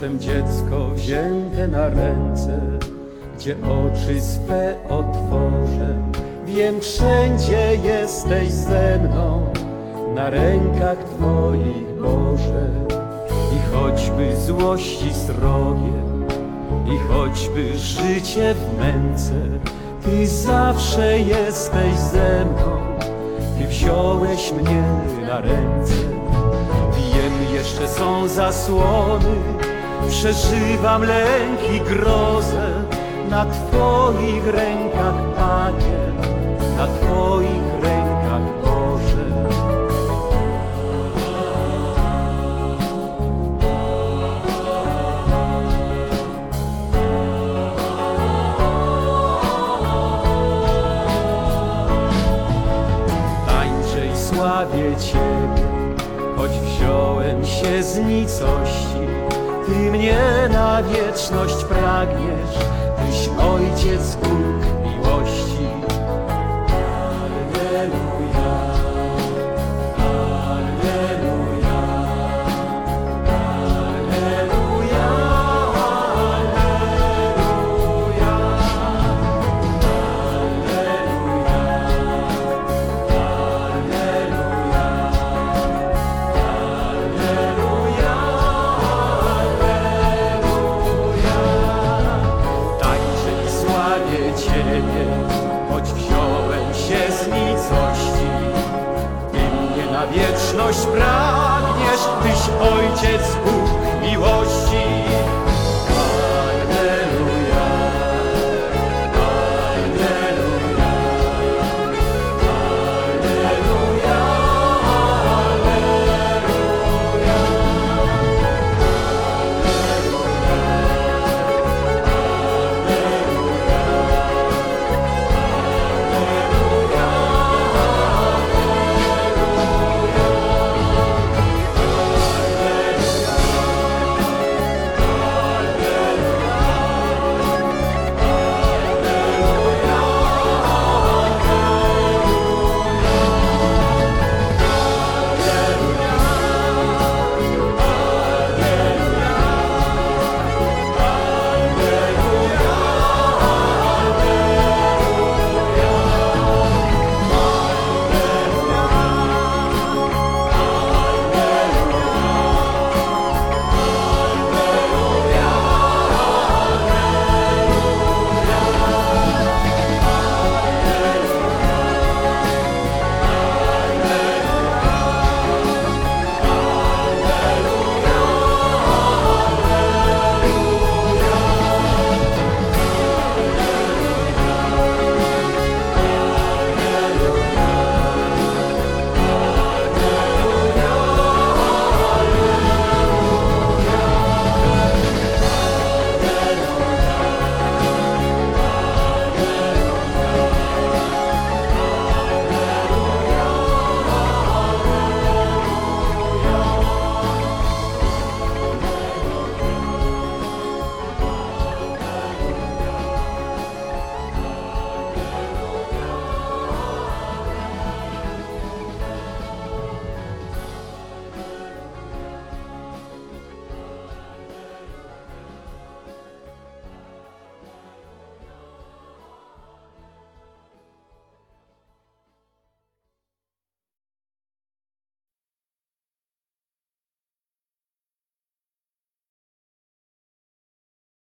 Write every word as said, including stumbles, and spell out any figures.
Jestem dziecko wzięte na ręce, gdzie oczy swe otworzę. Wiem, wszędzie jesteś ze mną, na rękach Twoich, Boże. I choćby złości srogie, i choćby życie w męce, Ty zawsze jesteś ze mną, Ty wziąłeś mnie na ręce. Wiem, jeszcze są zasłony, przeżywam lęk i grozę. Na Twoich rękach, Panie, na Twoich rękach, Boże. Tańczę i sławię Ciebie, choć wziąłem się z nicości. Ty mnie na wieczność pragniesz, Tyś Ojciec, Bóg miłości. Alleluja, alleluja, alleluja, alleluja, Ciebie, choć wziąłem się z nicości. Ty mnie na wieczność pragniesz, Tyś Ojciec, Bóg miłości.